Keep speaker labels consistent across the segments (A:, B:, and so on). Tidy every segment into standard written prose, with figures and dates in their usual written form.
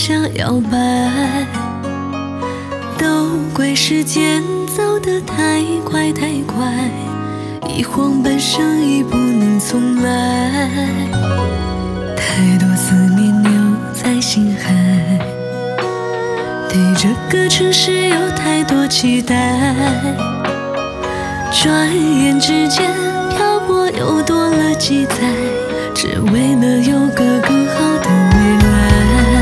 A: 想摇摆，都怪时间走得太快太快，一晃半生已不能重来，太多思念留在心海，对这个城市有太多期待，转眼之间漂泊又多了几载，只为了有个更好的未来。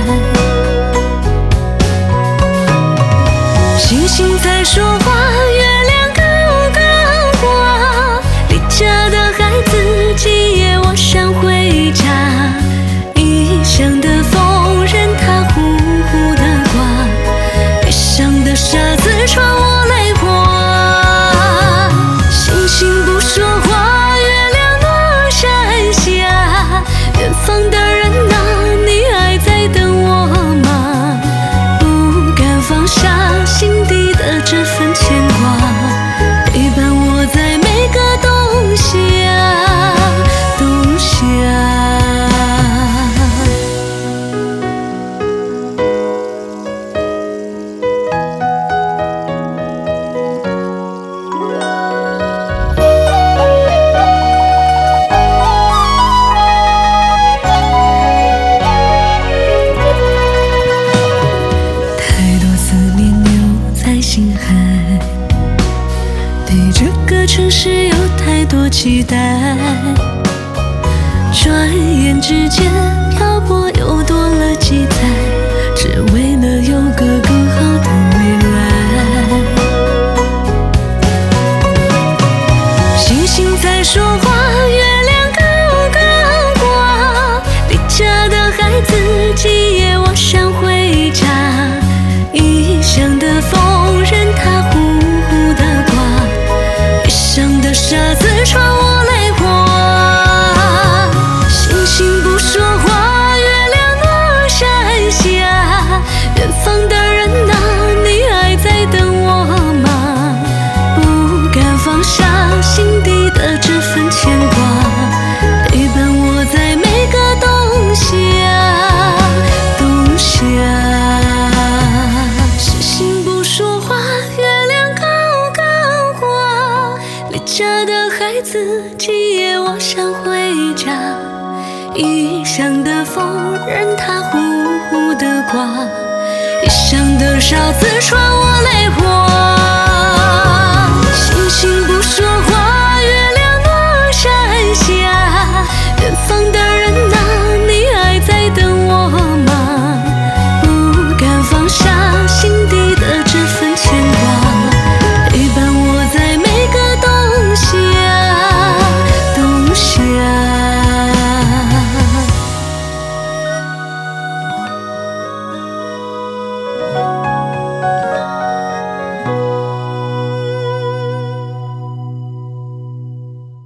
A: 星星在说话，月亮高高挂，离家的孩子，今夜我想回家。异乡的风任它呼呼地刮，悲伤的沙子穿我泪花。星星不说话，月亮落山下，远方的人啊，你还在等我吗？不敢放下心底的这份牵挂，陪伴我在每个冬夏。对这个城市有太多期待，转眼之间漂泊又多了几载，只为了有个更好的未来。星星在说话，月亮高高挂，离家的孩子，今夜我想回家。异乡的风任它呼呼地刮，悲伤的沙子穿我泪花。星星不说话，月亮落山下，远方的人啊，你还在等我吗？不敢放下心底的这份牵挂，陪伴我在每个冬夏。星星不说话，月亮高高挂，离家的孩子，今夜我想回家。异乡的风任它呼呼地刮，异乡的沙子穿我